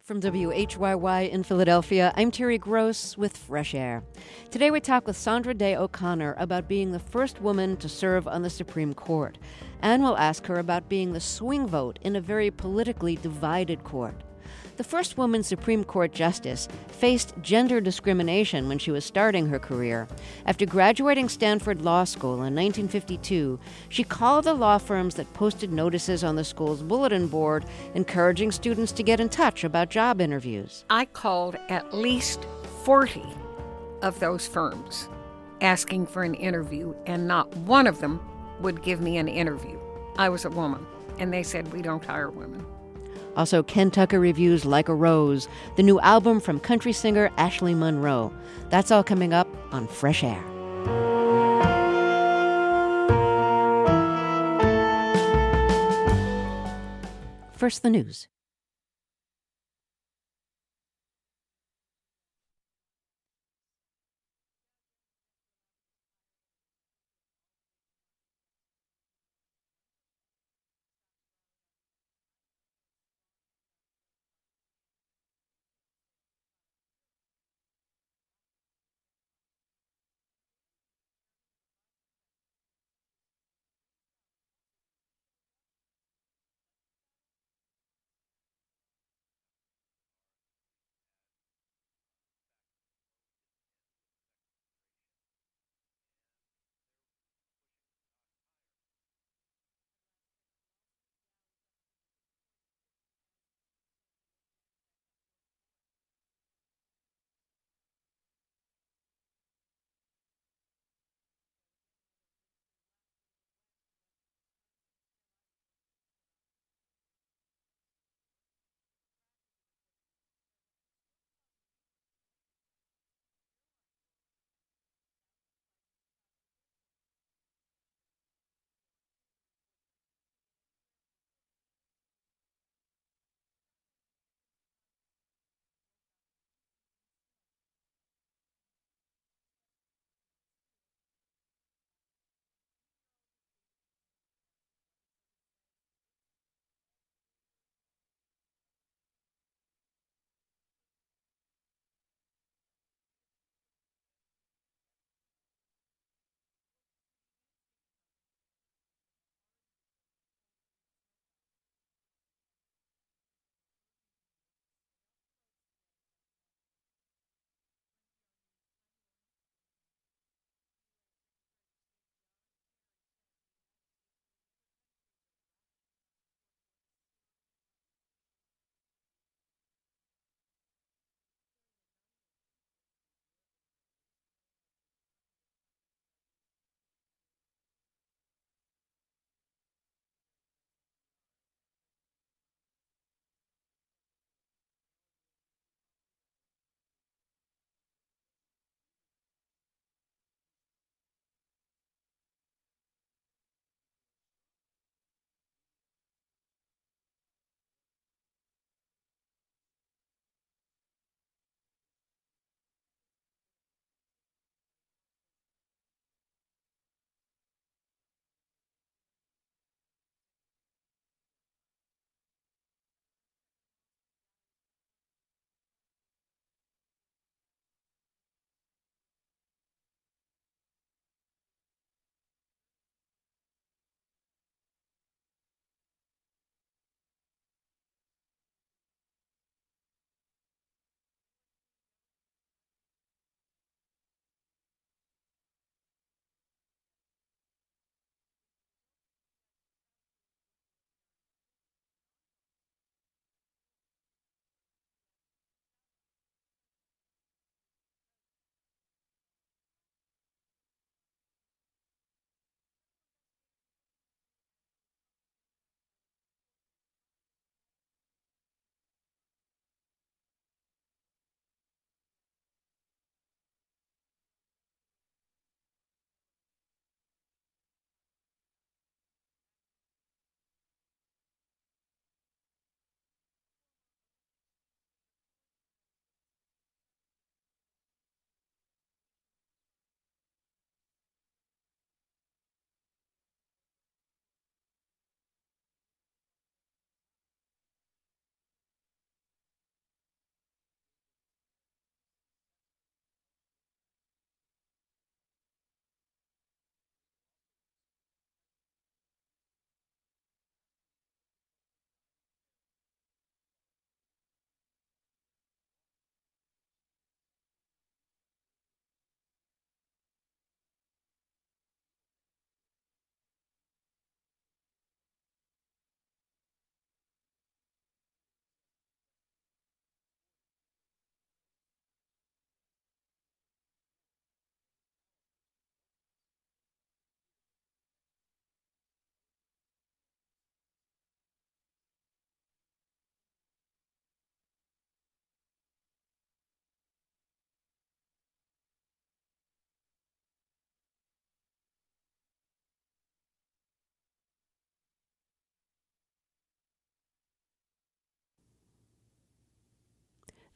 From WHYY in Philadelphia, I'm Terry Gross with Fresh Air. Today we talk with Sandra Day O'Connor about being the first woman to serve on the Supreme Court. And we'll ask her about being the swing vote in a very politically divided court. The first woman Supreme Court justice faced gender discrimination when she was starting her career. After graduating Stanford Law School in 1952, she called the law firms that posted notices on the school's bulletin board encouraging students to get in touch about job interviews. I called at least 40 of those firms asking for an interview, and not one of them would give me an interview. I was a woman, and they said, "We don't hire women." Also, Ken Tucker reviews Like a Rose, the new album from country singer Ashley Monroe. That's all coming up on Fresh Air. First, the news.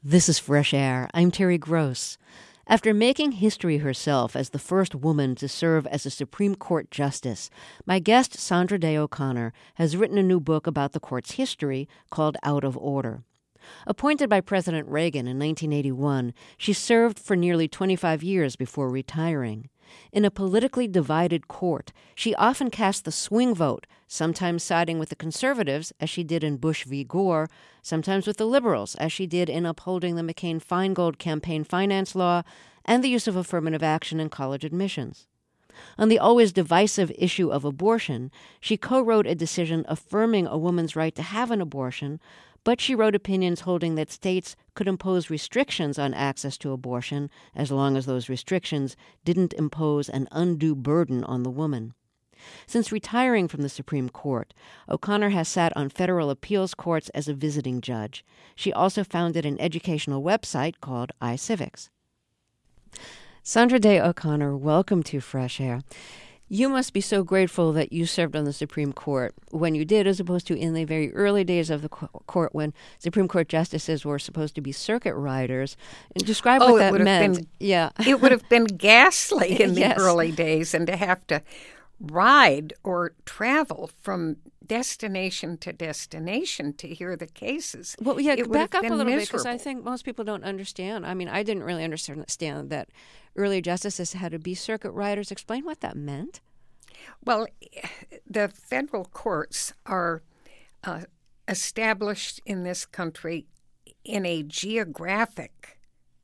This is Fresh Air. I'm Terry Gross. After making history herself as the first woman to serve as a Supreme Court justice, my guest, Sandra Day O'Connor, has written a new book about the court's history called Out of Order. Appointed by President Reagan in 1981, she served for nearly 25 years before retiring. In a politically divided court, she often cast the swing vote, sometimes siding with the conservatives, as she did in Bush v. Gore, sometimes with the liberals, as she did in upholding the McCain-Feingold campaign finance law and the use of affirmative action in college admissions. On the always divisive issue of abortion, she co-wrote a decision affirming a woman's right to have an abortion, but she wrote opinions holding that states could impose restrictions on access to abortion as long as those restrictions didn't impose an undue burden on the woman. Since retiring from the Supreme Court, O'Connor has sat on federal appeals courts as a visiting judge. She also founded an educational website called iCivics. Sandra Day O'Connor, welcome to Fresh Air. You must be so grateful that you served on the Supreme Court when you did, as opposed to in the very early days of the court when Supreme Court justices were supposed to be circuit riders. And describe what that meant. It would have been ghastly in the Yes. early days, and to have to ride or travel from destination to destination to hear the cases. Well, yeah, it would back have up a been little bit, because I miserable. think most people don't understand. I mean, I didn't really understand that early justices had to be circuit riders. Explain what that meant. Well, the federal courts are established in this country in a geographic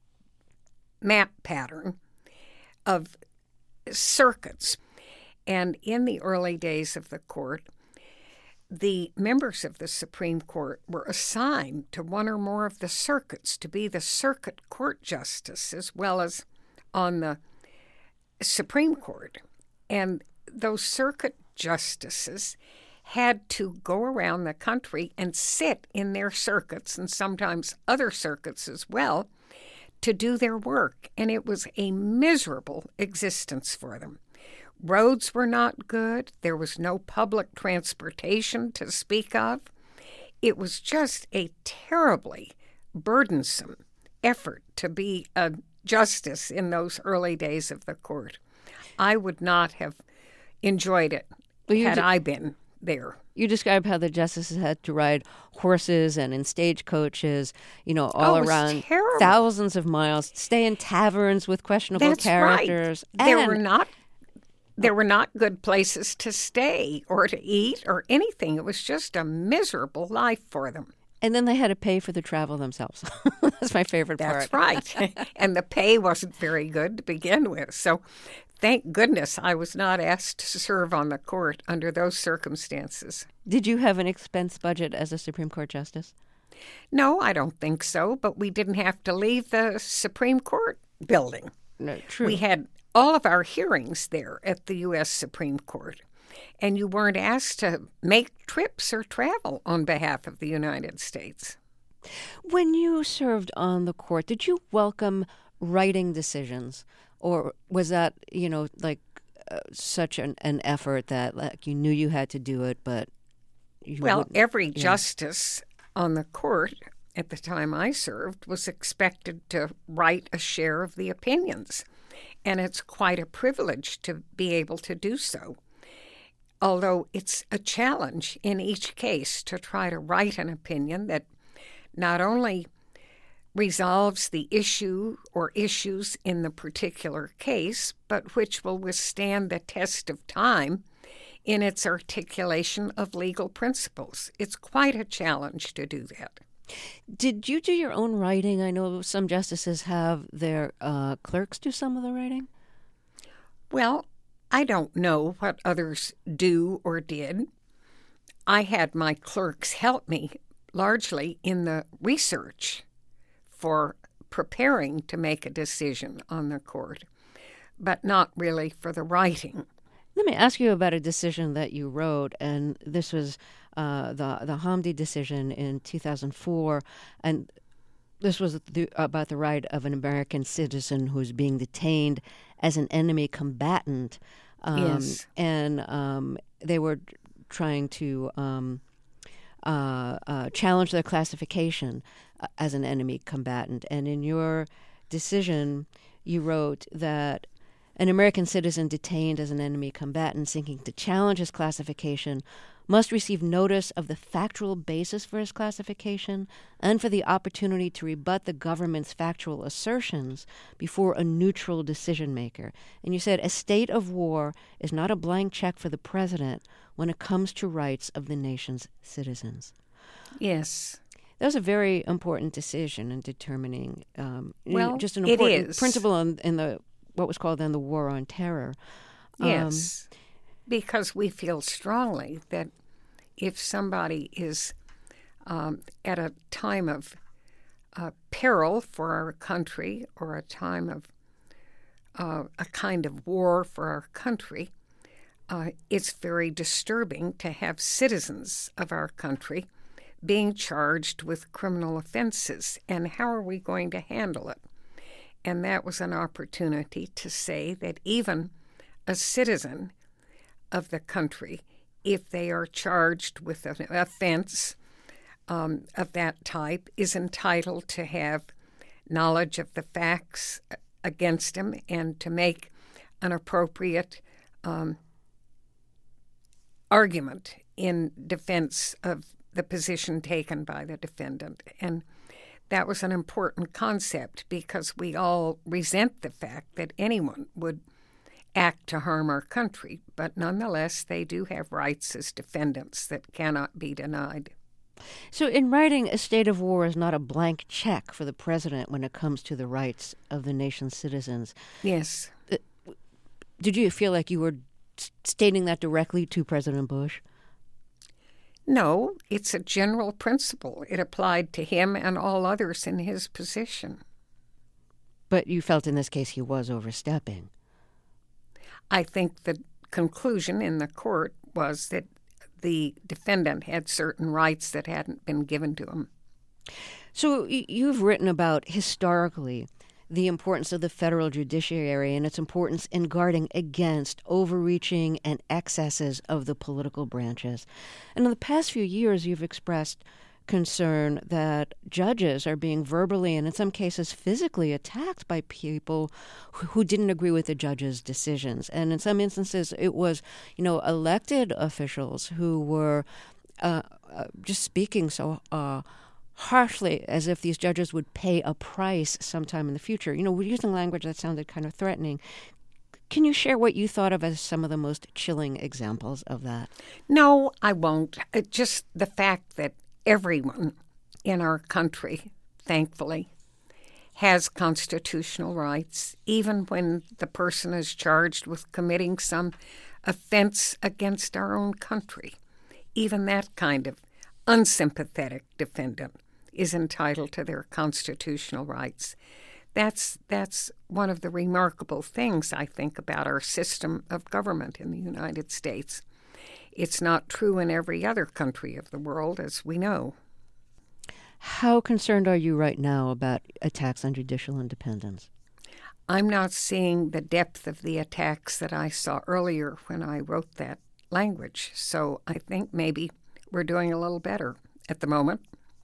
map pattern of circuits. And in the early days of the court, the members of the Supreme Court were assigned to one or more of the circuits to be the circuit court justice as well as on the Supreme Court. And those circuit justices had to go around the country and sit in their circuits, and sometimes other circuits as well, to do their work. And it was a miserable existence for them. Roads were not good. There was no public transportation to speak of. It was just a terribly burdensome effort to be a justice in those early days of the court. I would not have enjoyed it had I been there. You describe how the justices had to ride horses and in stagecoaches, all around terrible. thousands of miles, stay in taverns with questionable That's characters. Right. There were not good places to stay or to eat or anything. It was just a miserable life for them. And then they had to pay for the travel themselves. That's my favorite part. That's right. And the pay wasn't very good to begin with. So thank goodness I was not asked to serve on the court under those circumstances. Did you have an expense budget as a Supreme Court justice? No, I don't think so. But we didn't have to leave the Supreme Court building. No, true. We had all of our hearings there at the U.S. Supreme Court. And you weren't asked to make trips or travel on behalf of the United States. When you served on the court, did you welcome writing decisions? Or was that, such an effort that you knew you had to do it, but you wouldn't? Every justice on the court at the time I served was expected to write a share of the opinions. And it's quite a privilege to be able to do so. Although it's a challenge in each case to try to write an opinion that not only resolves the issue or issues in the particular case, but which will withstand the test of time in its articulation of legal principles. It's quite a challenge to do that. Did you do your own writing? I know some justices have their clerks do some of the writing. Well, I don't know what others do or did. I had my clerks help me largely in the research for preparing to make a decision on the court, but not really for the writing. Let me ask you about a decision that you wrote, and this was the Hamdi decision in 2004, and this was about the right of an American citizen who's being detained as an enemy combatant. Yes. And they were trying to challenge their classification as an enemy combatant. And in your decision, you wrote that an American citizen detained as an enemy combatant seeking to challenge his classification must receive notice of the factual basis for his classification and for the opportunity to rebut the government's factual assertions before a neutral decision maker. And you said a state of war is not a blank check for the president when it comes to rights of the nation's citizens. Yes. That was a very important decision in determining just an it important is. principle in the what was called then the War on Terror. Yes, because we feel strongly that if somebody is at a time of peril for our country or a time of a kind of war for our country, it's very disturbing to have citizens of our country being charged with criminal offenses. And how are we going to handle it? And that was an opportunity to say that even a citizen of the country, if they are charged with an offense of that type, is entitled to have knowledge of the facts against him and to make an appropriate argument in defense of the position taken by the defendant. And that was an important concept because we all resent the fact that anyone would act to harm our country, but nonetheless, they do have rights as defendants that cannot be denied. So in writing, a state of war is not a blank check for the president when it comes to the rights of the nation's citizens. Yes. Did you feel like you were stating that directly to President Bush? No, it's a general principle. It applied to him and all others in his position. But you felt in this case he was overstepping. I think the conclusion in the court was that the defendant had certain rights that hadn't been given to him. So you've written about, historically, the importance of the federal judiciary and its importance in guarding against overreaching and excesses of the political branches. And in the past few years, you've expressed concern that judges are being verbally and in some cases physically attacked by people who didn't agree with the judge's decisions. And in some instances, it was, elected officials who were just speaking so harshly as if these judges would pay a price sometime in the future. We're using language that sounded kind of threatening. Can you share what you thought of as some of the most chilling examples of that? No, I won't. Just the fact that everyone in our country, thankfully, has constitutional rights, even when the person is charged with committing some offense against our own country. Even that kind of unsympathetic defendant is entitled to their constitutional rights. That's one of the remarkable things, I think, about our system of government in the United States. It's not true in every other country of the world, as we know. How concerned are you right now about attacks on judicial independence? I'm not seeing the depth of the attacks that I saw earlier when I wrote that language, so I think maybe we're doing a little better at the moment.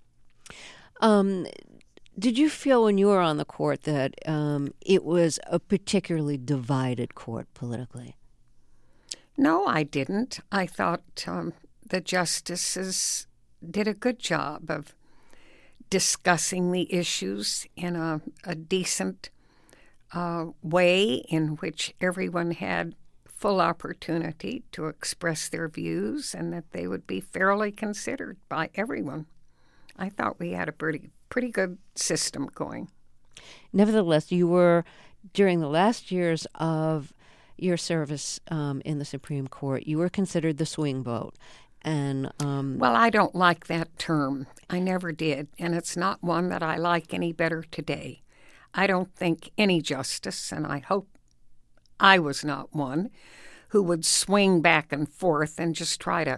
Did you feel when you were on the court that it was a particularly divided court politically? No, I didn't. I thought the justices did a good job of discussing the issues in a decent way in which everyone had full opportunity to express their views and that they would be fairly considered by everyone. I thought we had a pretty good system going. Nevertheless, you were, during the last years of your service in the Supreme Court, you were considered the swing vote. And well, I don't like that term. I never did, and it's not one that I like any better today. I don't think any justice, and I hope I was not one, who would swing back and forth and just try to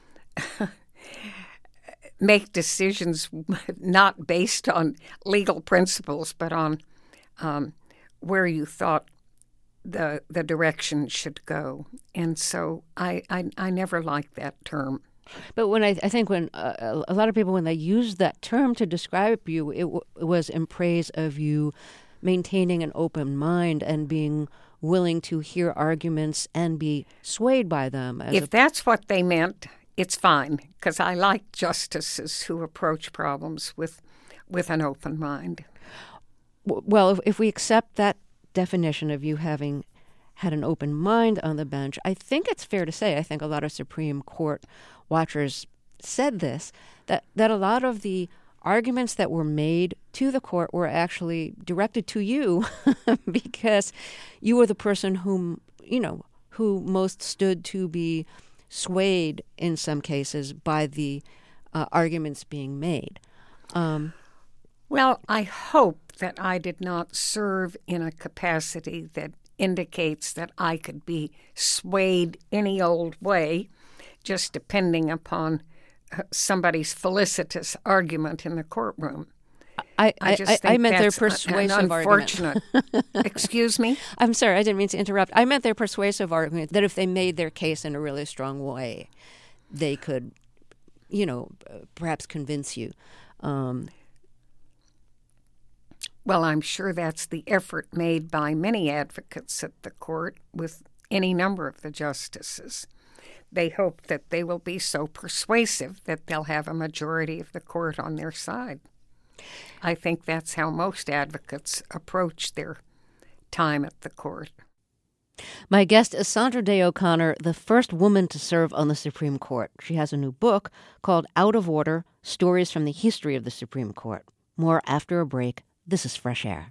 make decisions not based on legal principles, but on where you thought the direction should go. And so I never liked that term. But when I think when a lot of people, when they use that term to describe you, it was in praise of you maintaining an open mind and being willing to hear arguments and be swayed by them. If that's what they meant, it's fine, because I like justices who approach problems with an open mind. Well, if we accept that definition of you having had an open mind on the bench, I think it's fair to say, I think a lot of Supreme Court watchers said this, that a lot of the arguments that were made to the court were actually directed to you because you were the person who most stood to be swayed in some cases by the arguments being made. Well, I hope that I did not serve in a capacity that indicates that I could be swayed any old way, just depending upon somebody's felicitous argument in the courtroom. I meant their persuasive argument. Excuse me? I'm sorry, I didn't mean to interrupt. I meant their persuasive argument that if they made their case in a really strong way, they could, perhaps convince you. Well, I'm sure that's the effort made by many advocates at the court with any number of the justices. They hope that they will be so persuasive that they'll have a majority of the court on their side. I think that's how most advocates approach their time at the court. My guest is Sandra Day O'Connor, the first woman to serve on the Supreme Court. She has a new book called Out of Order: Stories from the History of the Supreme Court. More after a break. This is Fresh Air.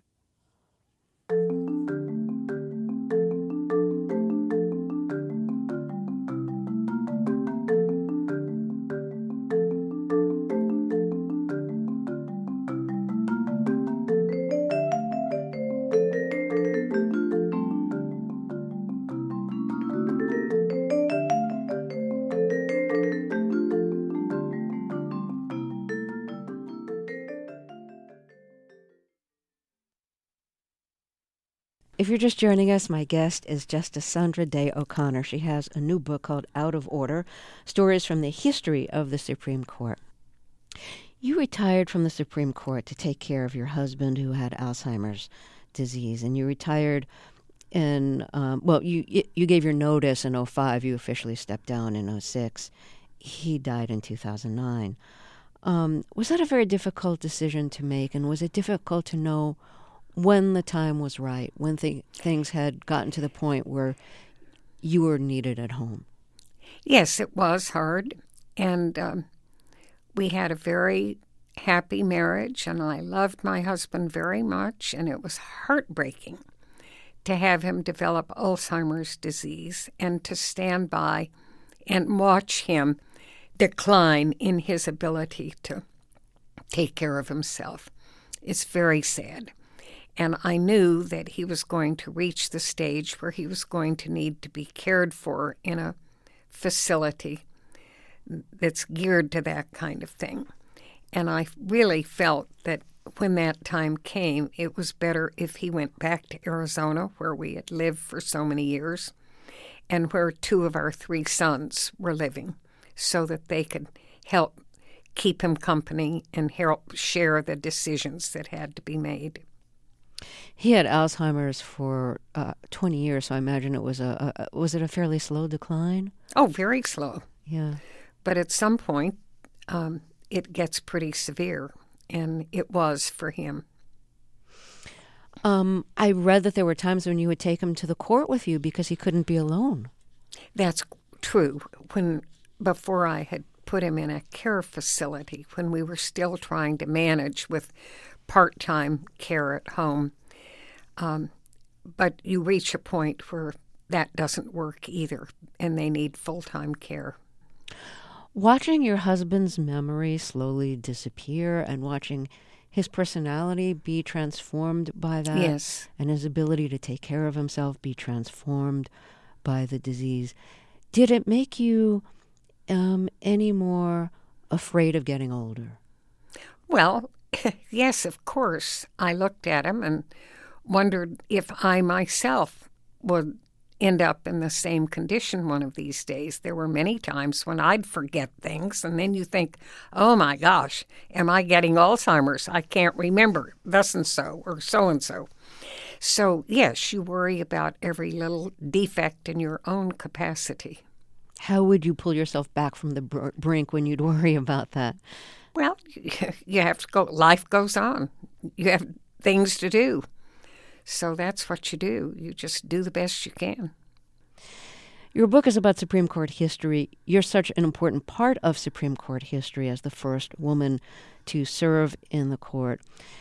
If you're just joining us, my guest is Justice Sandra Day O'Connor. She has a new book called Out of Order: Stories from the History of the Supreme Court. You retired from the Supreme Court to take care of your husband who had Alzheimer's disease, and you retired in, you gave your notice in 2005. You officially stepped down in 2006. He died in 2009. Was that a very difficult decision to make, and was it difficult to know when the time was right, when things had gotten to the point where you were needed at home? Yes, it was hard, and we had a very happy marriage, and I loved my husband very much, and it was heartbreaking to have him develop Alzheimer's disease and to stand by and watch him decline in his ability to take care of himself. It's very sad. And I knew that he was going to reach the stage where he was going to need to be cared for in a facility that's geared to that kind of thing. And I really felt that when that time came, it was better if he went back to Arizona, where we had lived for so many years, and where 2 of our 3 sons were living, so that they could help keep him company and help share the decisions that had to be made. He had Alzheimer's for 20 years, so I imagine it was was it a fairly slow decline? Oh, very slow. Yeah. But at some point, it gets pretty severe, and it was for him. I read that there were times when you would take him to the court with you because he couldn't be alone. That's true. Before I had put him in a care facility, when we were still trying to manage with part-time care at home. But you reach a point where that doesn't work either, and they need full-time care. Watching your husband's memory slowly disappear and watching his personality be transformed by that, yes, and his ability to take care of himself be transformed by the disease, did it make you any more afraid of getting older? Well, yes, of course. I looked at him and wondered if I myself would end up in the same condition one of these days. There were many times when I'd forget things, and then you think, oh my gosh, am I getting Alzheimer's? I can't remember thus and so or so and so. So, yes, you worry about every little defect in your own capacity. How would you pull yourself back from the brink when you'd worry about that? Well, you have to go. Life goes on. You have things to do. So that's what you do. You just do the best you can. Your book is about Supreme Court history. You're such an important part of Supreme Court history as the first woman to serve in the court.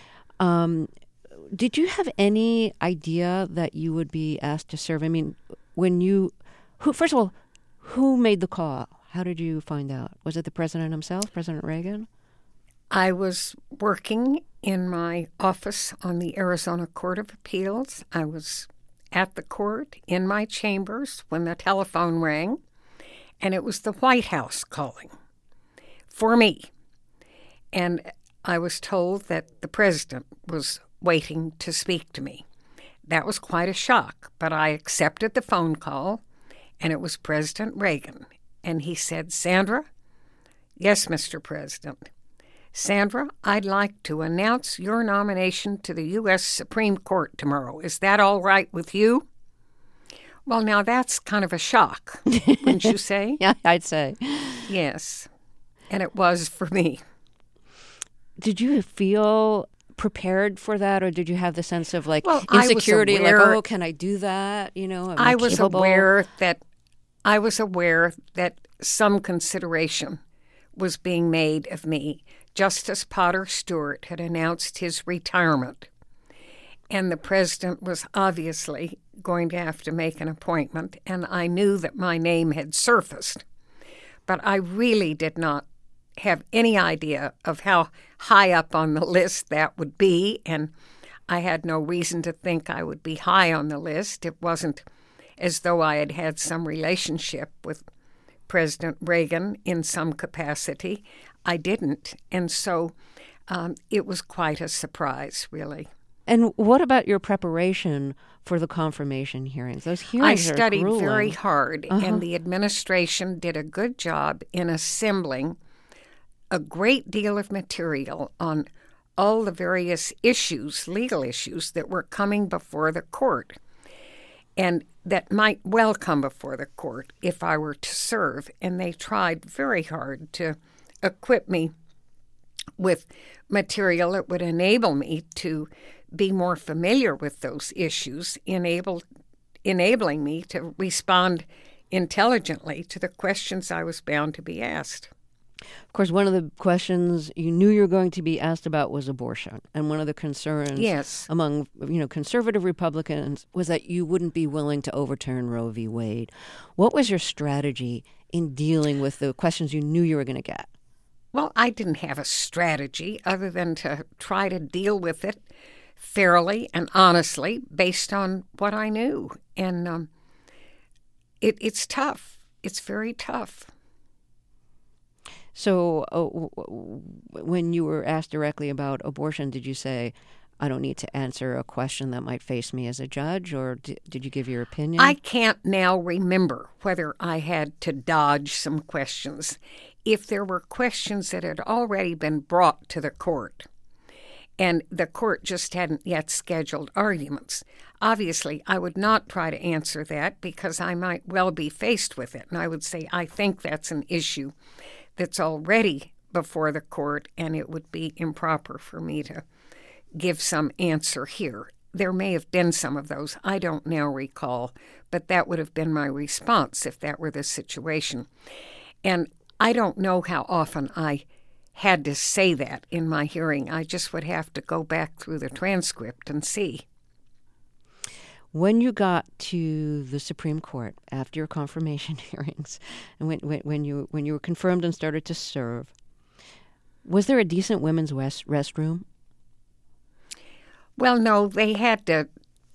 Did you have any idea that you would be asked to serve? I mean, first of all, who made the call? How did you find out? Was it the president himself, President Reagan? I was working in my office on the Arizona Court of Appeals. I was at the court in my chambers when the telephone rang, and it was the White House calling for me. And I was told that the president was waiting to speak to me. That was quite a shock, but I accepted the phone call, and it was President Reagan. And he said, Sandra? Yes, Mr. President. Sandra, I'd like to announce your nomination to the U.S. Supreme Court tomorrow. Is that all right with you? Well, now that's kind of a shock, wouldn't you say? Yeah, I'd say. Yes, and it was for me. Did you feel prepared for that, or did you have the sense of I insecurity, was aware, like, oh, can I do that? I was aware that some consideration was being made of me. Justice Potter Stewart had announced his retirement, and the president was obviously going to have to make an appointment, and I knew that my name had surfaced. But I really did not have any idea of how high up on the list that would be, and I had no reason to think I would be high on the list. It wasn't as though I had had some relationship with President Reagan in some capacity. I didn't, and so it was quite a surprise, really. And what about your preparation for the confirmation hearings? Those hearings I studied are grueling. very hard, and the administration did a good job in assembling a great deal of material on all the various issues, legal issues, that were coming before the court, and that might well come before the court if I were to serve. And they tried very hard to equip me with material that would enable me to be more familiar with those issues, enabling me to respond intelligently to the questions I was bound to be asked. Of course, one of the questions you knew you were going to be asked about was abortion. And one of the concerns among conservative Republicans was that you wouldn't be willing to overturn Roe v. Wade. What was your strategy in dealing with the questions you knew you were going to get? Well, I didn't have a strategy other than to try to deal with it fairly and honestly based on what I knew. And it's tough. It's very tough. So when you were asked directly about abortion, did you say, I don't need to answer a question that might face me as a judge, or did you give your opinion? I can't now remember whether I had to dodge some questions. If there were questions that had already been brought to the court, and the court just hadn't yet scheduled arguments, obviously I would not try to answer that because I might well be faced with it. And I would say, I think that's an issue that's already before the court, and it would be improper for me to give some answer here. There may have been some of those. I don't now recall, but that would have been my response if that were the situation. And I don't know how often I had to say that in my hearing. I just would have to go back through the transcript and see. When you got to the Supreme Court after your confirmation hearings, and when you were confirmed and started to serve, was there a decent women's restroom? Well, no, they had to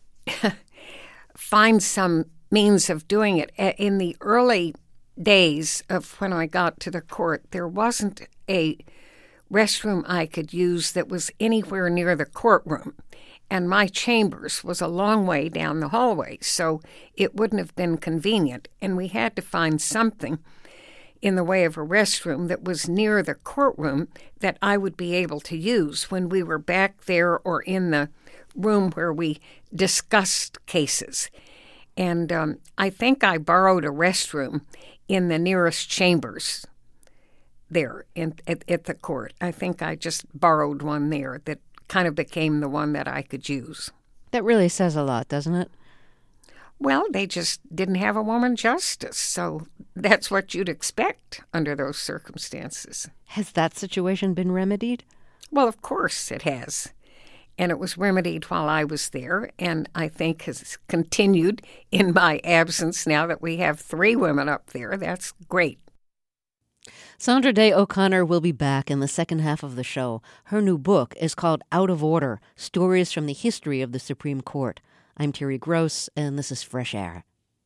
find some means of doing it. In the early days of when I got to the court, there wasn't a restroom I could use that was anywhere near the courtroom. And my chambers was a long way down the hallway, so it wouldn't have been convenient. And we had to find something in the way of a restroom that was near the courtroom that I would be able to use when we were back there or in the room where we discussed cases. And I think I borrowed a restroom in the nearest chambers there at the court. I think I just borrowed one there that kind of became the one that I could use. That really says a lot, doesn't it? Well, they just didn't have a woman justice, so that's what you'd expect under those circumstances. Has that situation been remedied? Well, of course it has. And it was remedied while I was there, and I think has continued in my absence now that we have 3 women up there. That's great. Sandra Day O'Connor will be back in the second half of the show. Her new book is called Out of Order, Stories from the History of the Supreme Court. I'm Terry Gross, and this is Fresh Air.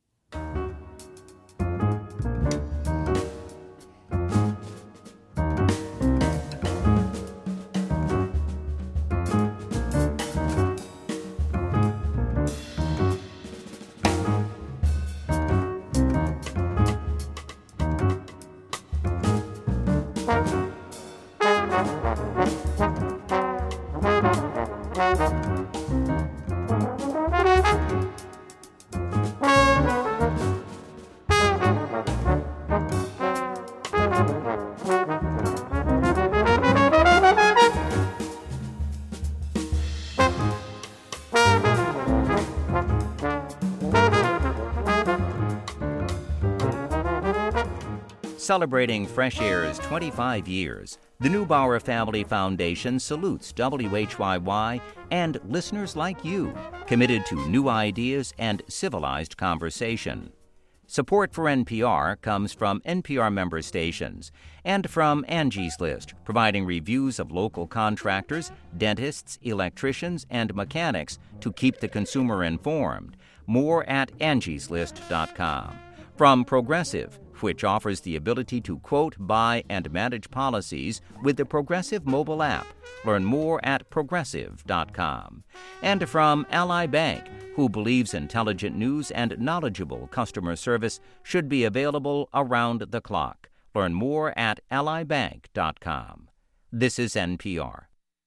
Celebrating Fresh Air's 25 years, the Neubauer Family Foundation salutes WHYY and listeners like you, committed to new ideas and civilized conversation. Support for NPR comes from NPR member stations and from Angie's List, providing reviews of local contractors, dentists, electricians, and mechanics to keep the consumer informed. More at angieslist.com. From Progressive, which offers the ability to quote, buy, and manage policies with the Progressive mobile app. Learn more at progressive.com. And from Ally Bank, who believes intelligent news and knowledgeable customer service should be available around the clock. Learn more at allybank.com. This is NPR.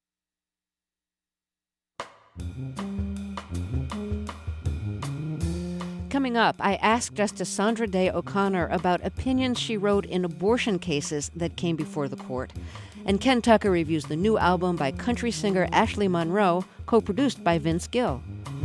Coming up, I asked Justice Sandra Day O'Connor about opinions she wrote in abortion cases that came before the court. And Ken Tucker reviews the new album by country singer Ashley Monroe, co-produced by Vince Gill.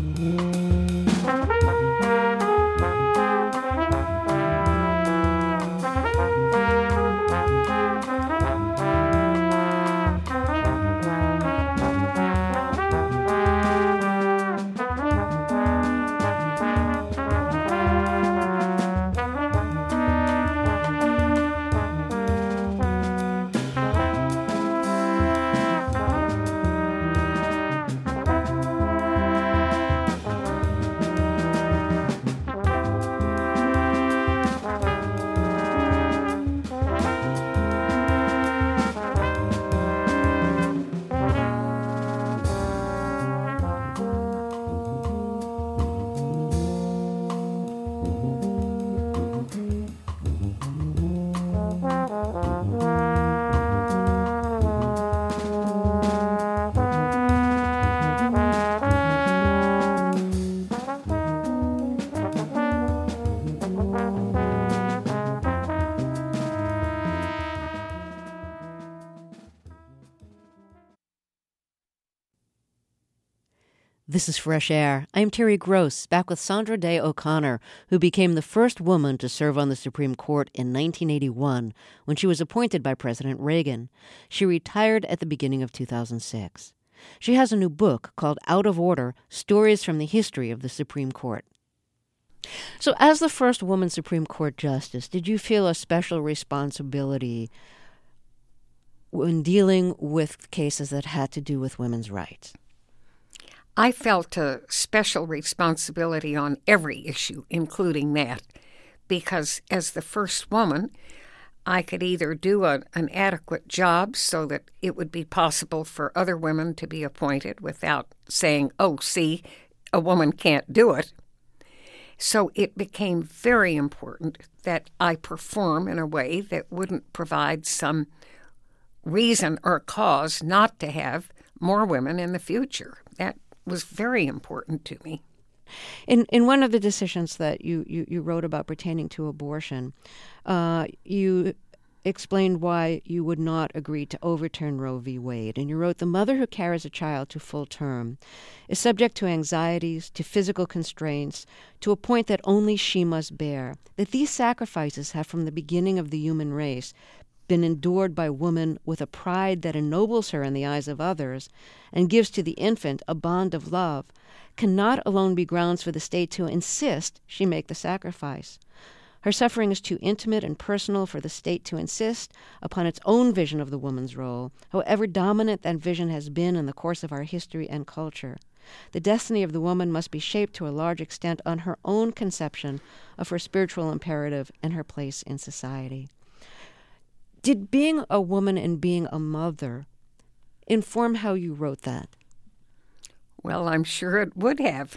This is Fresh Air. I'm Terry Gross, back with Sandra Day O'Connor, who became the first woman to serve on the Supreme Court in 1981 when she was appointed by President Reagan. She retired at the beginning of 2006. She has a new book called Out of Order, Stories from the History of the Supreme Court. So as the first woman Supreme Court Justice, did you feel a special responsibility when dealing with cases that had to do with women's rights? I felt a special responsibility on every issue, including that, because as the first woman, I could either do an adequate job so that it would be possible for other women to be appointed without saying, oh, see, a woman can't do it. So it became very important that I perform in a way that wouldn't provide some reason or cause not to have more women in the future. That was very important to me. In one of the decisions that you wrote about pertaining to abortion, you explained why you would not agree to overturn Roe v. Wade. And you wrote, the mother who carries a child to full term is subject to anxieties, to physical constraints, to a point that only she must bear. That these sacrifices have from the beginning of the human race been endured by woman with a pride that ennobles her in the eyes of others and gives to the infant a bond of love, cannot alone be grounds for the state to insist she make the sacrifice. Her suffering is too intimate and personal for the state to insist upon its own vision of the woman's role, however dominant that vision has been in the course of our history and culture. The destiny of the woman must be shaped to a large extent on her own conception of her spiritual imperative and her place in society. Did being a woman and being a mother inform how you wrote that? Well, I'm sure it would have.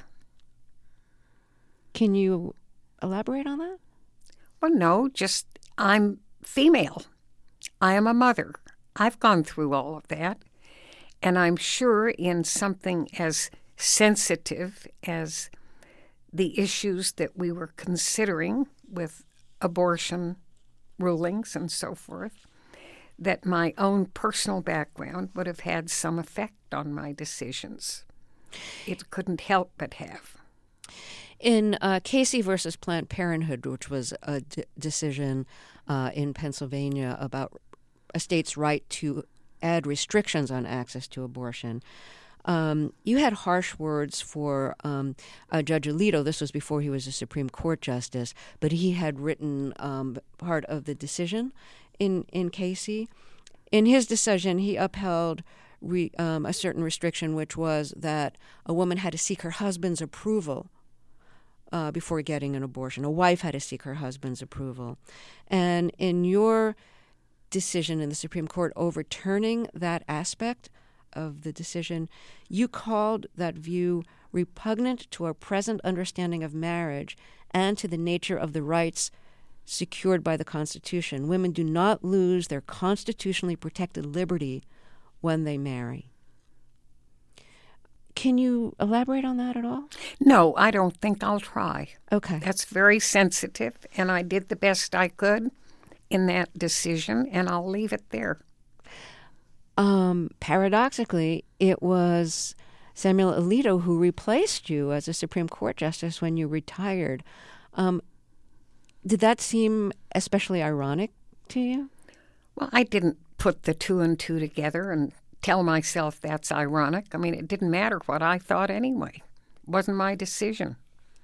Can you elaborate on that? Well, no, just I'm female. I am a mother. I've gone through all of that. And I'm sure in something as sensitive as the issues that we were considering with abortion rulings and so forth, that my own personal background would have had some effect on my decisions. It couldn't help but have. In Casey versus Planned Parenthood, which was a decision in Pennsylvania about a state's right to add restrictions on access to abortion, you had harsh words for Judge Alito. This was before he was a Supreme Court justice, but he had written part of the decision in Casey. In his decision, he upheld a certain restriction, which was that a woman had to seek her husband's approval before getting an abortion. A wife had to seek her husband's approval. And in your decision in the Supreme Court overturning that aspect of the decision, you called that view repugnant to our present understanding of marriage and to the nature of the rights secured by the Constitution. Women do not lose their constitutionally protected liberty when they marry. Can you elaborate on that at all? No, I don't think I'll try. Okay. That's very sensitive, and I did the best I could in that decision, and I'll leave it there. Paradoxically, it was Samuel Alito who replaced you as a Supreme Court justice when you retired. Did that seem especially ironic to you? Well, I didn't put the two and two together and tell myself that's ironic. I mean, it didn't matter what I thought anyway. It wasn't my decision.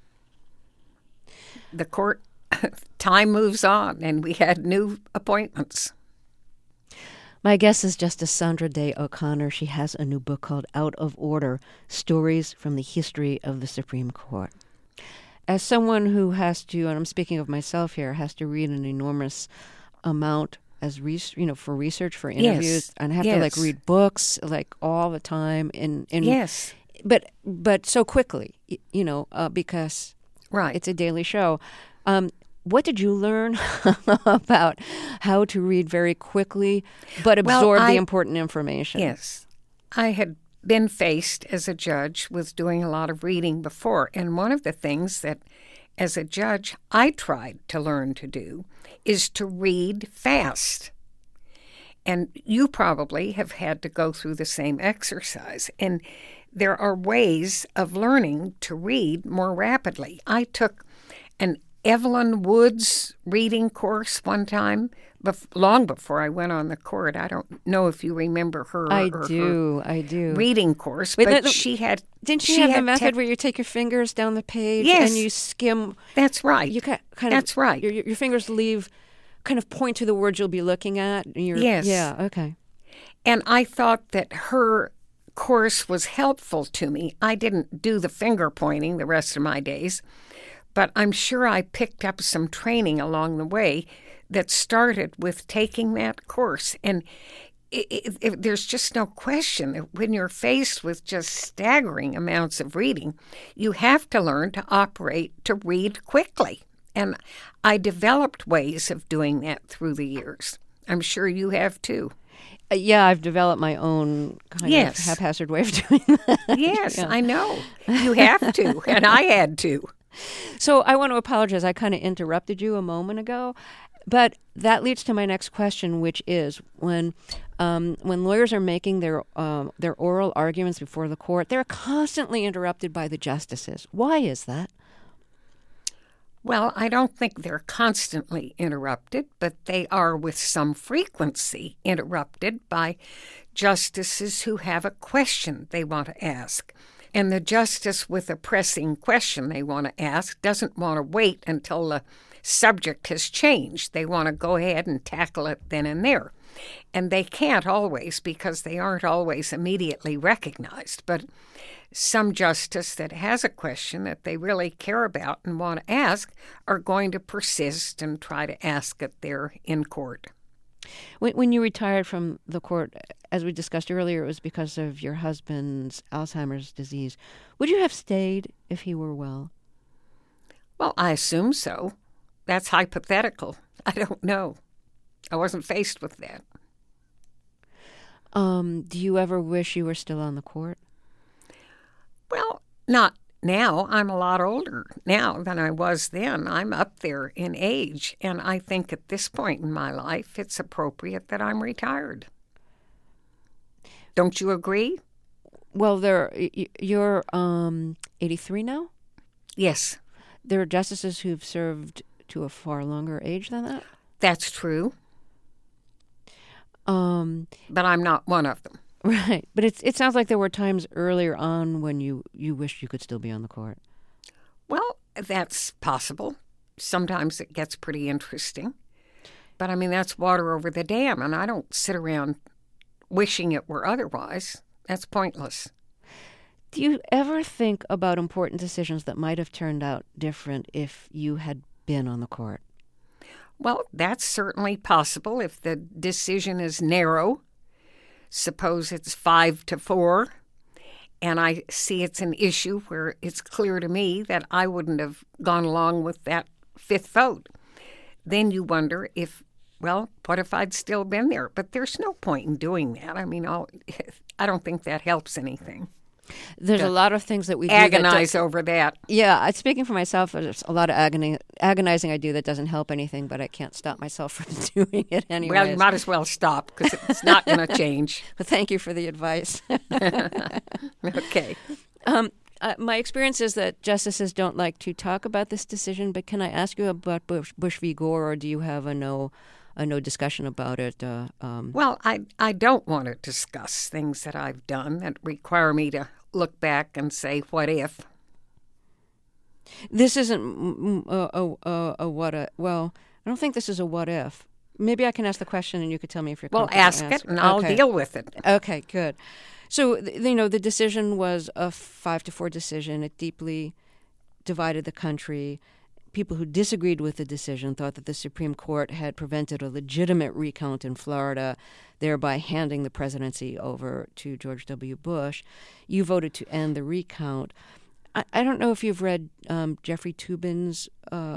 The court, time moves on, and we had new appointments. My guest is Justice Sandra Day O'Connor. She has a new book called Out of Order, Stories from the History of the Supreme Court. As someone who has to, and I'm speaking of myself here, has to read an enormous amount as for research, for interviews, yes. and have to read books all the time. Yes. But so quickly, because right. It's a daily show. What did you learn about how to read very quickly but absorb the important information? Yes. I had been faced as a judge with doing a lot of reading before, and one of the things that as a judge I tried to learn to do is to read fast. And you probably have had to go through the same exercise. And there are ways of learning to read more rapidly. I took an Evelyn Woods reading course one time, long before I went on the court. I don't know if you remember her. I do. Reading course, but she had. Didn't she have the method where you take your fingers down the page and you skim? That's right. You kind of. That's right. Your fingers kind of point to the words you'll be looking at. Yes. Yeah. Okay. And I thought that her course was helpful to me. I didn't do the finger pointing the rest of my days, but I'm sure I picked up some training along the way that started with taking that course. And there's just no question that when you're faced with just staggering amounts of reading, you have to learn to operate to read quickly. And I developed ways of doing that through the years. I'm sure you have too. Yeah, I've developed my own kind of haphazard way of doing that. Yes, yeah. I know. You have to, and I had to. So I want to apologize. I kind of interrupted you a moment ago. But that leads to my next question, which is when lawyers are making their oral arguments before the court, they're constantly interrupted by the justices. Why is that? Well, I don't think they're constantly interrupted, but they are with some frequency interrupted by justices who have a question they want to ask. And the justice with a pressing question they want to ask doesn't want to wait until the subject has changed. They want to go ahead and tackle it then and there. And they can't always because they aren't always immediately recognized. But some justice that has a question that they really care about and want to ask are going to persist and try to ask it there in court. When you retired from the court, as we discussed earlier, it was because of your husband's Alzheimer's disease. Would you have stayed if he were well? Well, I assume so. That's hypothetical. I don't know. I wasn't faced with that. Do you ever wish you were still on the court? Well, not now. I'm a lot older now than I was then. I'm up there in age, and I think at this point in my life, it's appropriate that I'm retired. Don't you agree? Well, you're 83 now? Yes. There are justices who've served to a far longer age than that? That's true. But I'm not one of them. Right. But it sounds like there were times earlier on when you wished you could still be on the court. Well, that's possible. Sometimes it gets pretty interesting. But, I mean, that's water over the dam, and I don't sit around wishing it were otherwise. That's pointless. Do you ever think about important decisions that might have turned out different if you had been on the court? Well, that's certainly possible if the decision is narrow. Suppose it's 5-4, and I see it's an issue where it's clear to me that I wouldn't have gone along with that fifth vote. Then you wonder if, well, what if I'd still been there? But there's no point in doing that. I mean, I don't think that helps anything. There's a lot of things that we agonize over that. Yeah, speaking for myself, there's a lot of agonizing I do that doesn't help anything, but I can't stop myself from doing it anyway. Well, you might as well stop because it's not going to change. Well, thank you for the advice. Okay. My experience is that justices don't like to talk about this decision, but can I ask you about Bush v. Gore, or do you have a no discussion about it? Well, I don't want to discuss things that I've done that require me to look back and say, what if? This isn't a what if. Well, I don't think this is a what if. Maybe I can ask the question and you could tell me if you're comfortable. Well, ask it and I'll deal with it. Okay, good. So, the decision was a 5-4 decision. It deeply divided the country. People who disagreed with the decision thought that the Supreme Court had prevented a legitimate recount in Florida, thereby handing the presidency over to George W. Bush. You voted to end the recount. I don't know if you've read Jeffrey Toobin's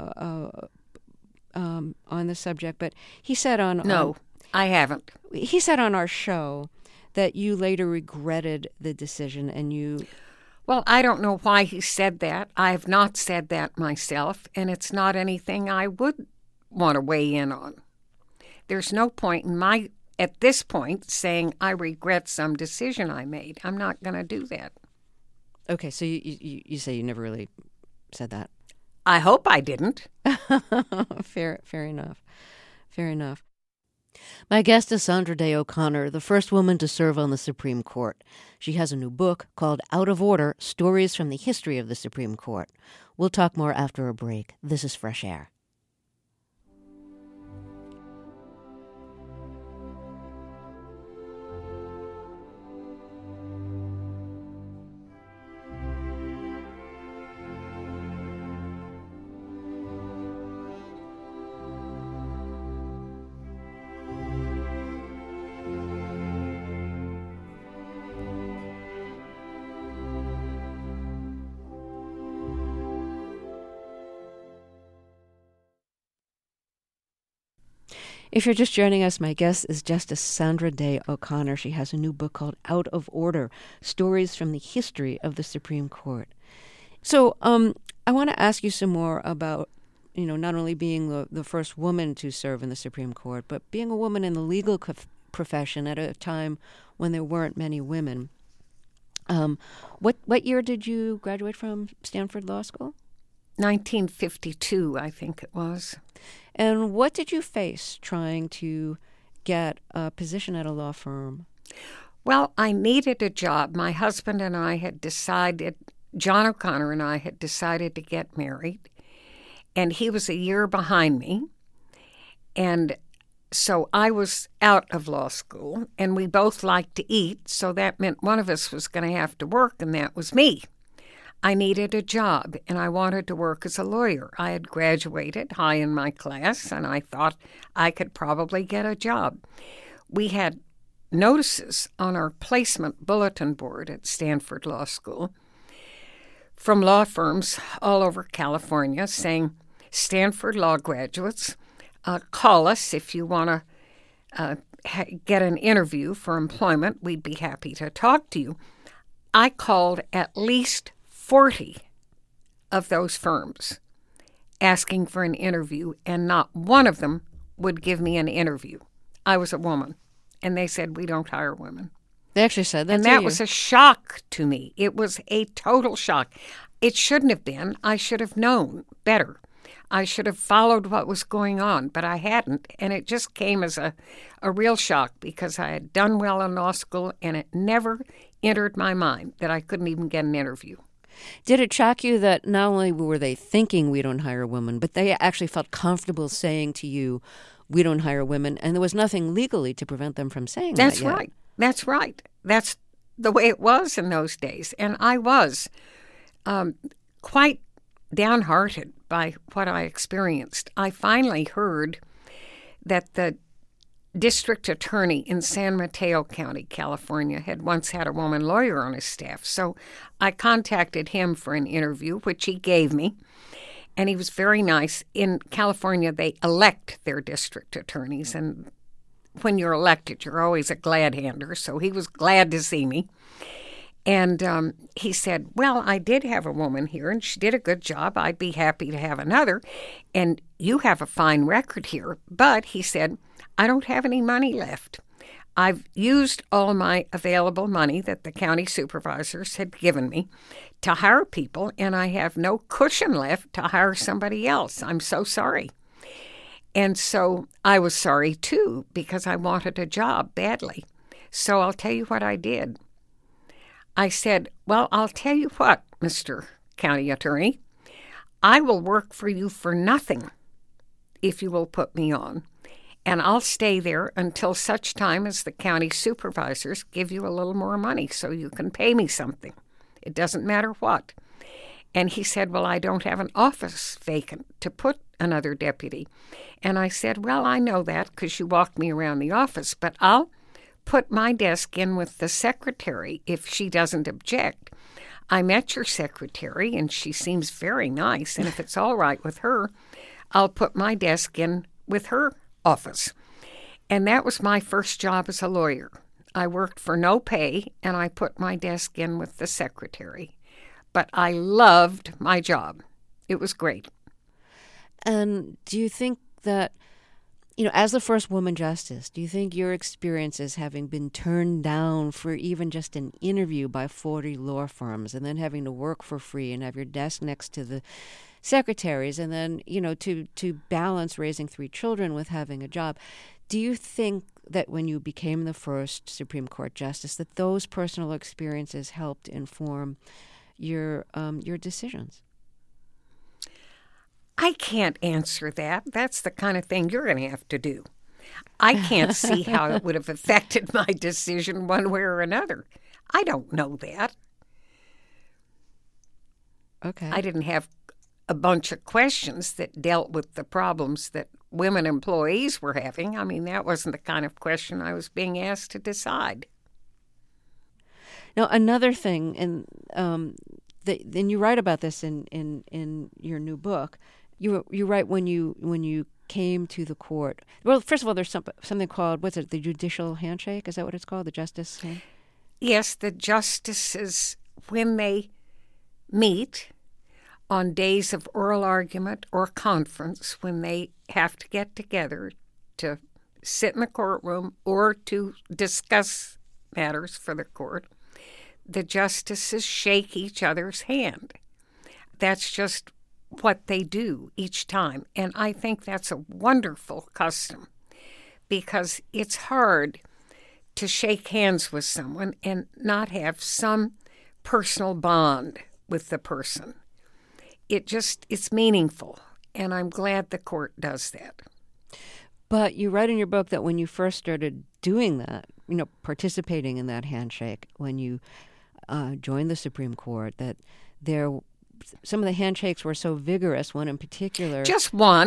on the subject, but he said No, I haven't. He said on our show that you later regretted the decision and you... Well, I don't know why he said that. I have not said that myself, and it's not anything I would want to weigh in on. There's no point in at this point, saying I regret some decision I made. I'm not going to do that. Okay, so you say you never really said that. I hope I didn't. Fair enough. Fair enough. My guest is Sandra Day O'Connor, the first woman to serve on the Supreme Court. She has a new book called Out of Order, Stories from the History of the Supreme Court. We'll talk more after a break. This is Fresh Air. If you're just joining us, my guest is Justice Sandra Day O'Connor. She has a new book called Out of Order, Stories from the History of the Supreme Court. So I want to ask you some more about, not only being the first woman to serve in the Supreme Court, but being a woman in the legal profession at a time when there weren't many women. What year did you graduate from Stanford Law School? 1952, I think it was. And what did you face trying to get a position at a law firm? Well, I needed a job. My husband and I had decided, John O'Connor and I had decided to get married, and he was a year behind me. And so I was out of law school, and we both liked to eat, so that meant one of us was going to have to work, and that was me. I needed a job, and I wanted to work as a lawyer. I had graduated high in my class, and I thought I could probably get a job. We had notices on our placement bulletin board at Stanford Law School from law firms all over California saying, Stanford law graduates, call us if you want to get an interview for employment. We'd be happy to talk to you. I called at least 40 of those firms asking for an interview, and not one of them would give me an interview. I was a woman, and they said, we don't hire women. They actually said that and to that you. was a shock to me. It was a total shock. It shouldn't have been. I should have known better. I should have followed what was going on, but I hadn't, and it just came as a real shock because I had done well in law school, and it never entered my mind that I couldn't even get an interview. Did it shock you that not only were they thinking we don't hire women, but they actually felt comfortable saying to you, we don't hire women, and there was nothing legally to prevent them from saying that? That's right. That's right. That's the way it was in those days. And I was quite downhearted by what I experienced. I finally heard that the district attorney in San Mateo County, California, had once had a woman lawyer on his staff. So I contacted him for an interview, which he gave me, and he was very nice. In California, they elect their district attorneys, and when you're elected, you're always a glad-hander, so he was glad to see me. And he said, well, I did have a woman here, and she did a good job. I'd be happy to have another, and you have a fine record here. But, he said, I don't have any money left. I've used all my available money that the county supervisors had given me to hire people, and I have no cushion left to hire somebody else. I'm so sorry. And so I was sorry, too, because I wanted a job badly. So I'll tell you what I did. I said, well, I'll tell you what, Mr. County Attorney. I will work for you for nothing if you will put me on. And I'll stay there until such time as the county supervisors give you a little more money so you can pay me something. It doesn't matter what. And he said, well, I don't have an office vacant to put another deputy. And I said, well, I know that because you walked me around the office, but I'll put my desk in with the secretary if she doesn't object. I met your secretary, and she seems very nice, and if it's all right with her, I'll put my desk in with her office. And that was my first job as a lawyer. I worked for no pay, and I put my desk in with the secretary. But I loved my job. It was great. And do you think that, as the first woman justice, do you think your experiences having been turned down for even just an interview by 40 law firms and then having to work for free and have your desk next to the secretaries and then, to balance raising 3 children with having a job, do you think that when you became the first Supreme Court justice that those personal experiences helped inform your decisions? I can't answer that. That's the kind of thing you're going to have to do. I can't see how it would have affected my decision one way or another. I don't know that. Okay. I didn't have a bunch of questions that dealt with the problems that women employees were having. I mean, that wasn't the kind of question I was being asked to decide. Now, another thing, and you write about this in your new book. You write when you came to the court? Well, first of all, there's something called, what's it, the judicial handshake? Is that what it's called, the justice hand? Yes, the justices, when they meet on days of oral argument or conference, when they have to get together to sit in the courtroom or to discuss matters for the court, the justices shake each other's hand. That's just what they do each time. And I think that's a wonderful custom because it's hard to shake hands with someone and not have some personal bond with the person. It's meaningful, and I'm glad the court does that. But you write in your book that when you first started doing that, participating in that handshake, when you joined the Supreme Court, that some of the handshakes were so vigorous, one in particular. Just one.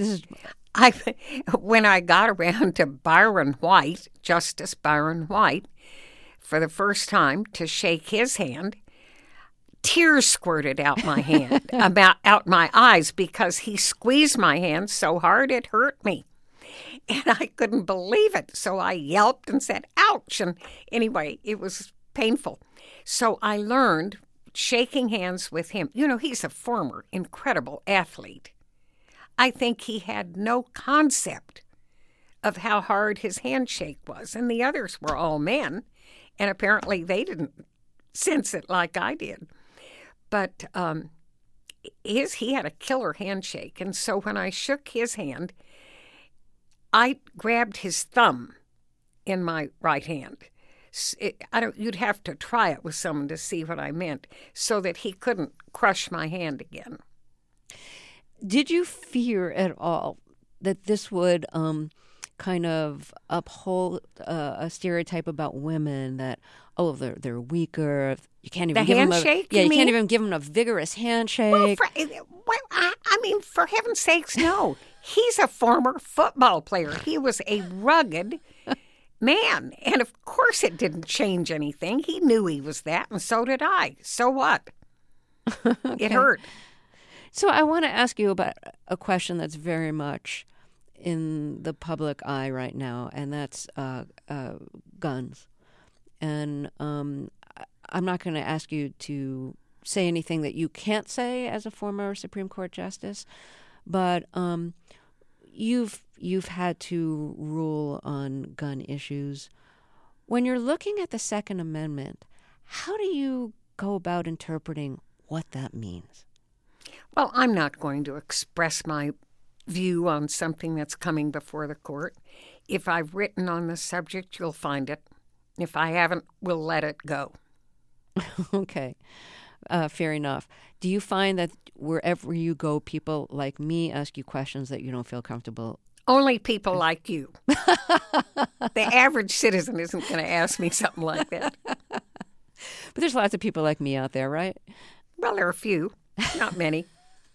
When I got around to Byron White, Justice Byron White, for the first time to shake his hand, tears squirted out my hand, out my eyes, because he squeezed my hand so hard it hurt me. And I couldn't believe it. So I yelped and said, ouch. And anyway, it was painful. So I learned shaking hands with him. He's a former incredible athlete. I think he had no concept of how hard his handshake was. And the others were all men. And apparently they didn't sense it like I did. But he had a killer handshake. And so when I shook his hand, I grabbed his thumb in my right hand. You'd have to try it with someone to see what I meant, so that he couldn't crush my hand again. Did you fear at all that this would kind of uphold a stereotype about women that, they're weaker? You can't even give handshake, them you can't even give them a vigorous handshake. For heaven's sakes, no. He's a former football player. He was a rugged man. And of course it didn't change anything. He knew he was that, and so did I. So what? Okay. It hurt. So I want to ask you about a question that's very much in the public eye right now, and that's guns. And I'm not going to ask you to say anything that you can't say as a former Supreme Court justice, but you've had to rule on gun issues. When you're looking at the Second Amendment, how do you go about interpreting what that means? Well, I'm not going to express my view on something that's coming before the court. If I've written on the subject, you'll find it. If I haven't, we'll let it go. Okay. Fair enough. Do you find that wherever you go, people like me ask you questions that you don't feel comfortable? Only people like you. The average citizen isn't going to ask me something like that. But there's lots of people like me out there, right? Well, there are a few, not many.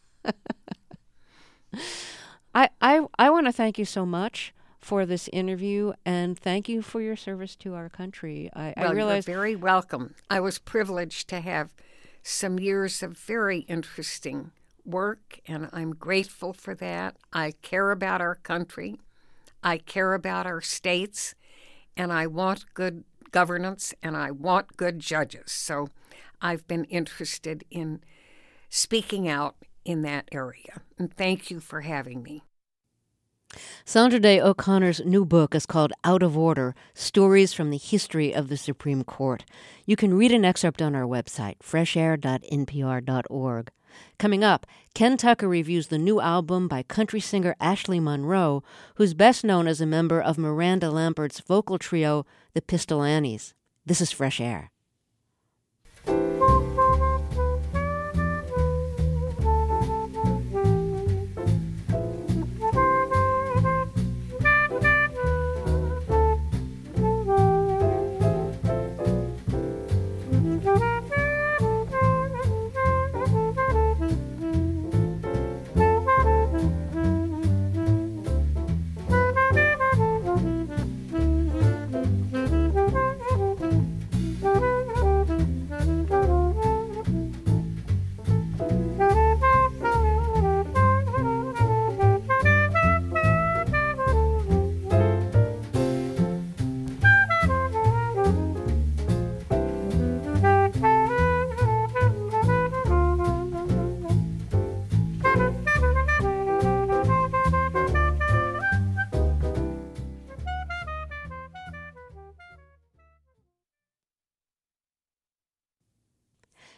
I want to thank you so much for this interview, and thank you for your service to our country. I realize you're very welcome. I was privileged to have some years of very interesting work, and I'm grateful for that. I care about our country. I care about our states, and I want good governance, and I want good judges. So I've been interested in speaking out in that area. And thank you for having me. Sandra Day O'Connor's new book is called Out of Order, Stories from the History of the Supreme Court. You can read an excerpt on our website, freshair.npr.org. Coming up, Ken Tucker reviews the new album by country singer Ashley Monroe, who's best known as a member of Miranda Lambert's vocal trio, the Pistol Annies. This is Fresh Air.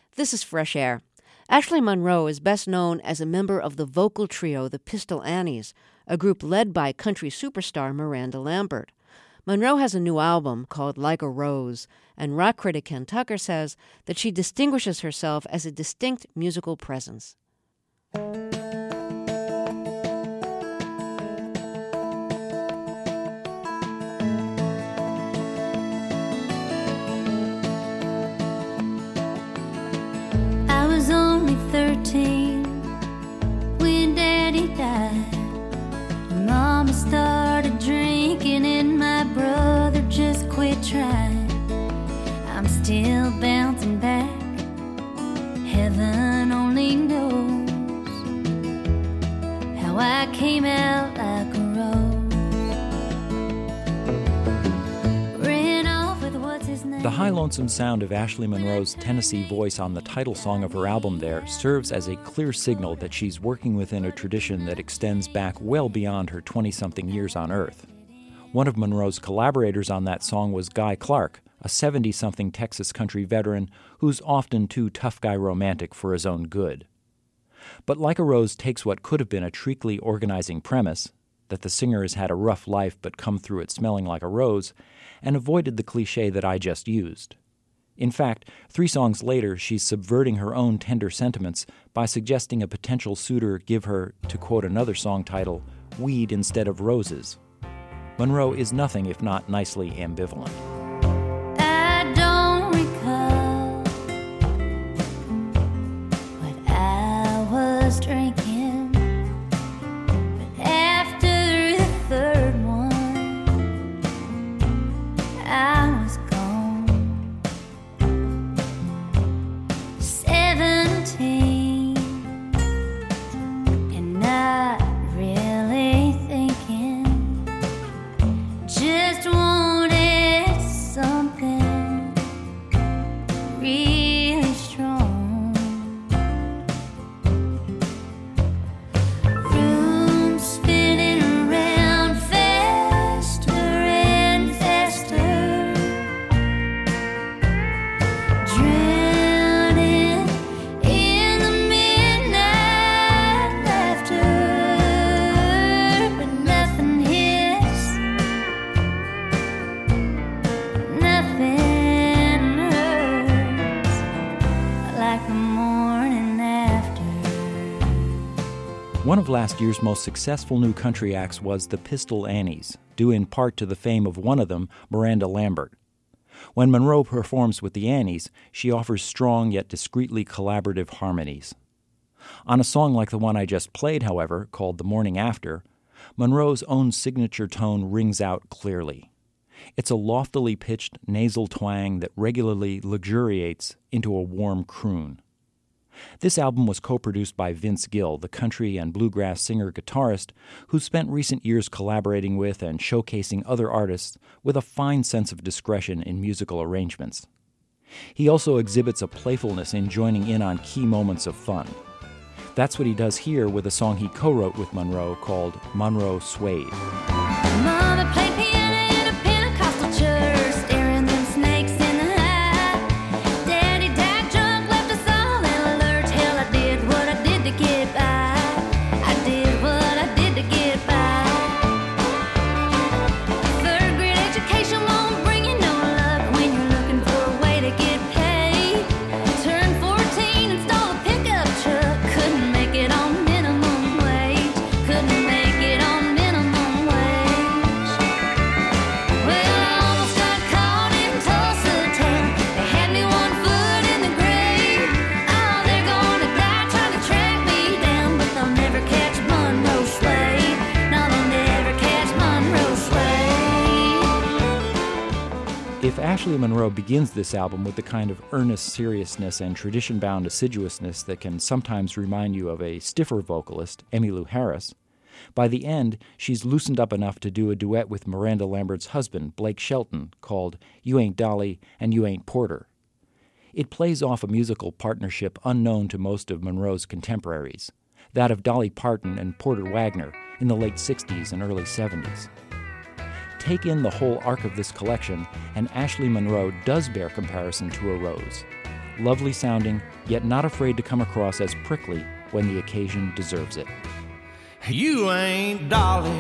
This is Fresh Air. Ashley Monroe is best known as a member of the vocal trio the Pistol Annies, a group led by country superstar Miranda Lambert. Monroe has a new album called Like a Rose, and rock critic Ken Tucker says that she distinguishes herself as a distinct musical presence. I was only 13 when Daddy died. Mama started drinking and my brother just quit trying. I'm still bouncing back. Heaven only knows how I came out like a rose. Ran off with what's his name. The high lonesome sound of Ashley Monroe's Tennessee voice on the title song of her album There serves as a clear signal that she's working within a tradition that extends back well beyond her 20-something years on Earth. One of Monroe's collaborators on that song was Guy Clark, a 70-something Texas country veteran who's often too tough guy romantic for his own good. But Like a Rose takes what could have been a treacly organizing premise, that the singer has had a rough life but come through it smelling like a rose, and avoided the cliche that I just used. In fact, 3 songs later, she's subverting her own tender sentiments by suggesting a potential suitor give her, to quote another song title, weed instead of roses. Monroe is nothing if not nicely ambivalent. I don't recall what I was drinking, but after the third one, I was gone. 17 and not really thinking. Just wanted something really strong. Room spinning around faster and faster, drowning in the midnight laughter, but nothing hits. Nothing hurts like the morning after. One of last year's most successful new country acts was the Pistol Annies, due in part to the fame of one of them, Miranda Lambert. When Monroe performs with the Annies, she offers strong yet discreetly collaborative harmonies. On a song like the one I just played, however, called The Morning After, Monroe's own signature tone rings out clearly. It's a loftily pitched nasal twang that regularly luxuriates into a warm croon. This album was co-produced by Vince Gill, the country and bluegrass singer-guitarist who spent recent years collaborating with and showcasing other artists with a fine sense of discretion in musical arrangements. He also exhibits a playfulness in joining in on key moments of fun. That's what he does here with a song he co-wrote with Monroe called Monroe Suede. Mama played piano in a Pentecostal church, staring them snakes in the eye. Daddy died drunk, left us all in alert. Hell, I did what I did to get by. I did what I did to get by. Third grade education won't bring you no luck when you're looking for a way to get paid. Turned 14, installed a pickup truck. Couldn't make it on minimum wage. Couldn't make it on minimum wage. Well, I almost got caught in Tulsa town. They had me 1 foot in the grave. Oh, they're gonna die trying to track me down, but they'll never catch Monroe Suede. No, they'll never catch Monroe Suede. If Ashley Monroe begins this album with the kind of earnest seriousness and tradition-bound assiduousness that can sometimes remind you of a stiffer vocalist, Emmylou Harris, by the end, she's loosened up enough to do a duet with Miranda Lambert's husband, Blake Shelton, called You Ain't Dolly and You Ain't Porter. It plays off a musical partnership unknown to most of Monroe's contemporaries, that of Dolly Parton and Porter Wagner in the late 60s and early 70s. Take in the whole arc of this collection, and Ashley Monroe does bear comparison to a rose. lovely sounding, yet not afraid to come across as prickly when the occasion deserves it. You ain't Dolly,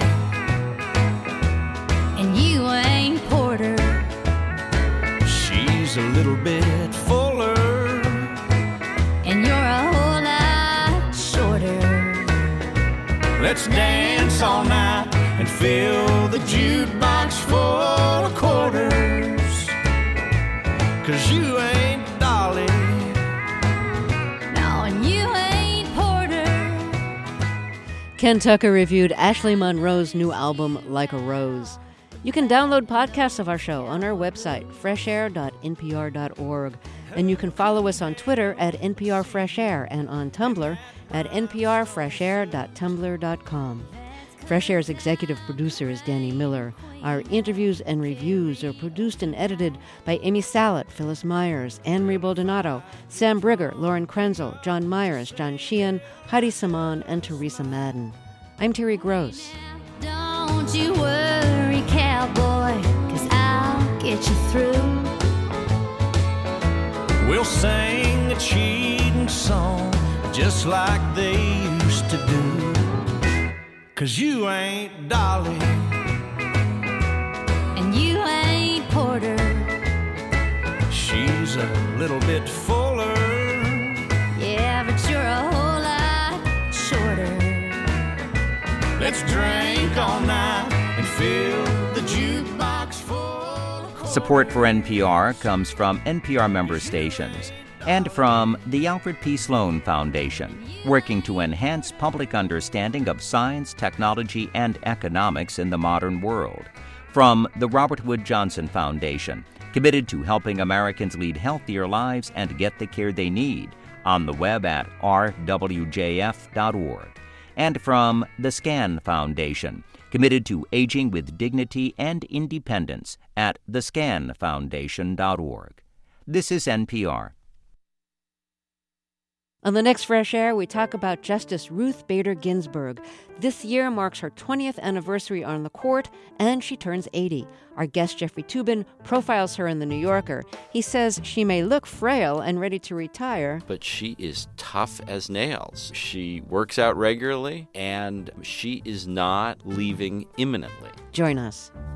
And you ain't Porter. she's a little bit fuller. And you're a whole lot shorter. Let's dance all night and fill the jukebox full of quarters. 'Cause you ain't Dolly, No, and you ain't Porter. Ken Tucker reviewed Ashley Monroe's new album, Like a Rose. You can download podcasts of our show on our website, freshair.npr.org. And you can follow us on Twitter at NPR Fresh Air and on Tumblr at nprfreshair.tumblr.com. Fresh Air's executive producer is Danny Miller. Our interviews and reviews are produced and edited by Amy Salet, Phyllis Myers, Anne-Marie Baldonado, Sam Brigger, Lauren Krenzel, John Myers, John Sheehan, Heidi Saman, and Teresa Madden. I'm Terry Gross. Don't you worry, cowboy, 'cause I'll get you through. we'll sing a cheating song just like they used to do. 'Cause you ain't Dolly, And you ain't Porter. she's a little bit fuller. Yeah, but you're a whole lot shorter. Let's drink all night and fill the jukebox full of Support for NPR comes from NPR member stations and from the Alfred P. Sloan Foundation, working to enhance public understanding of science, technology, and economics in the modern world. From the Robert Wood Johnson Foundation, committed to helping Americans lead healthier lives and get the care they need, on the web at rwjf.org. And from the SCAN Foundation, committed to aging with dignity and independence at thescanfoundation.org. This is NPR. On the next Fresh Air, we talk about Justice Ruth Bader Ginsburg. This year marks her 20th anniversary on the court, and she turns 80. Our guest, Jeffrey Toobin, profiles her in The New Yorker. He says she may look frail and ready to retire, but she is tough as nails. She works out regularly, and she is not leaving imminently. Join us.